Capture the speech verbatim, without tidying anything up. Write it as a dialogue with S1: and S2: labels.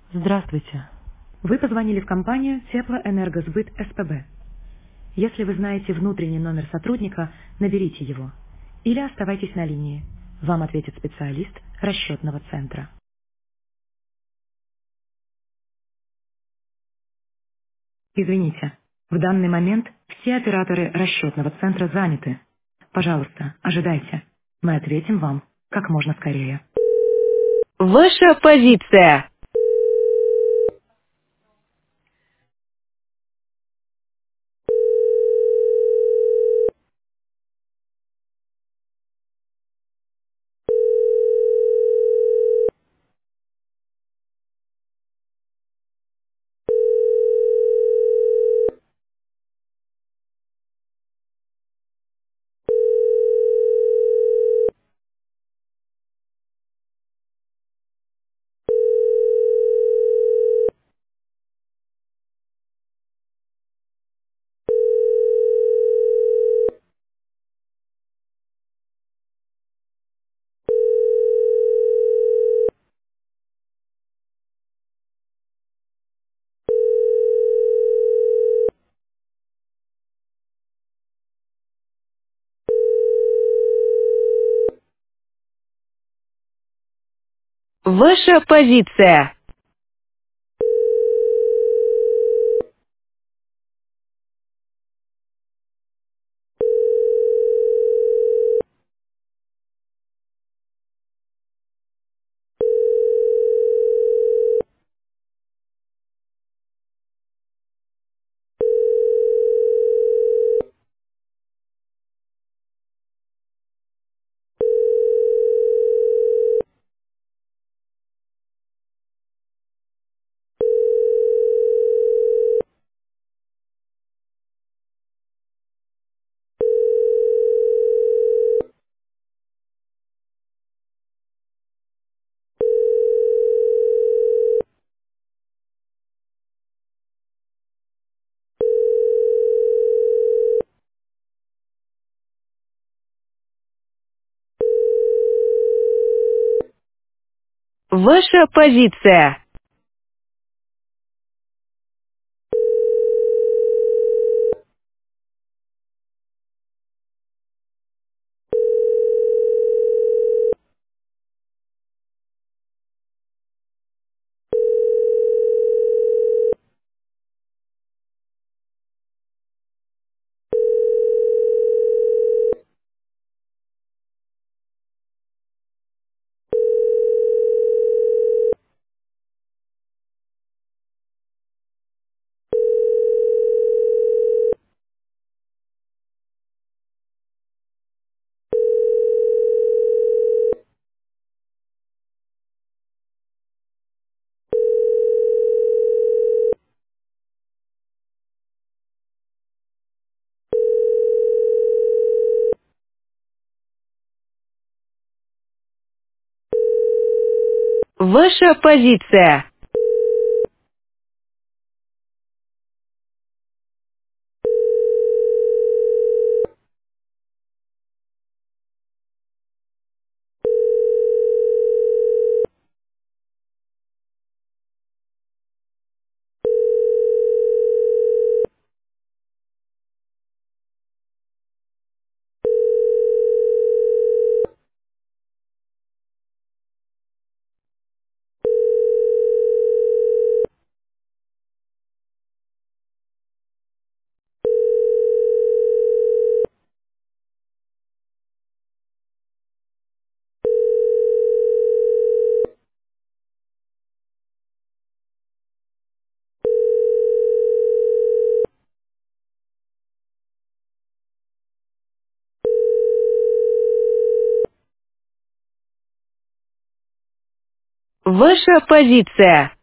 S1: Здравствуйте. Вы позвонили в компанию Теплоэнергосбыт СПБ. Если вы знаете внутренний номер сотрудника, наберите его. Или оставайтесь на линии. Вам ответит специалист расчетного центра. Извините, в данный момент все операторы расчетного центра заняты. Пожалуйста, ожидайте. Мы ответим вам как можно скорее.
S2: Ваша позиция. Ваша позиция. Ваша позиция. Ваша позиция. Ваша позиция.